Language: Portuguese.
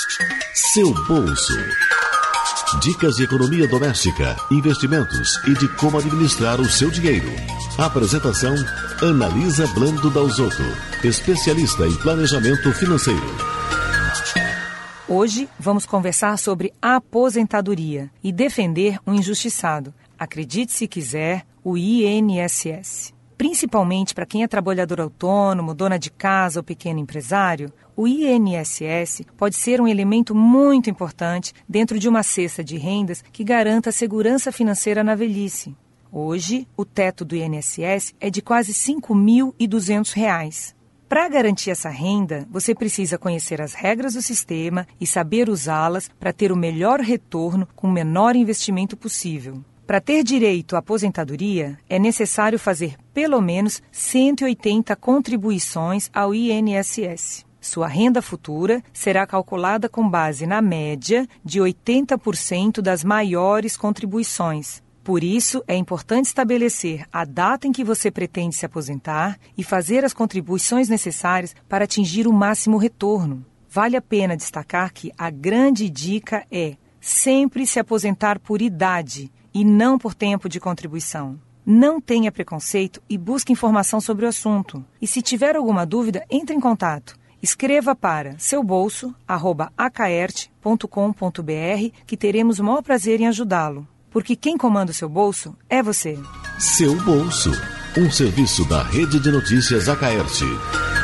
Seu bolso. Dicas de economia doméstica, investimentos e de como administrar o seu dinheiro. Apresentação: Analisa Blando Dalzotto, especialista em planejamento financeiro. Hoje vamos conversar sobre a aposentadoria e defender um injustiçado. Acredite se quiser, o INSS. Principalmente para quem é trabalhador autônomo, dona de casa ou pequeno empresário, o INSS pode ser um elemento muito importante dentro de uma cesta de rendas que garanta a segurança financeira na velhice. Hoje, o teto do INSS é de quase R$ 5.200. Para garantir essa renda, você precisa conhecer as regras do sistema e saber usá-las para ter o melhor retorno com o menor investimento possível. Para ter direito à aposentadoria, é necessário fazer pelo menos 180 contribuições ao INSS. Sua renda futura será calculada com base na média de 80% das maiores contribuições. Por isso, é importante estabelecer a data em que você pretende se aposentar e fazer as contribuições necessárias para atingir o máximo retorno. Vale a pena destacar que a grande dica é sempre se aposentar por idade e não por tempo de contribuição. Não tenha preconceito e busque informação sobre o assunto. E se tiver alguma dúvida, entre em contato. Escreva para seubolso@acaerte.com.br que teremos o maior prazer em ajudá-lo. Porque quem comanda o seu bolso é você. Seu Bolso, um serviço da Rede de Notícias Acaerte.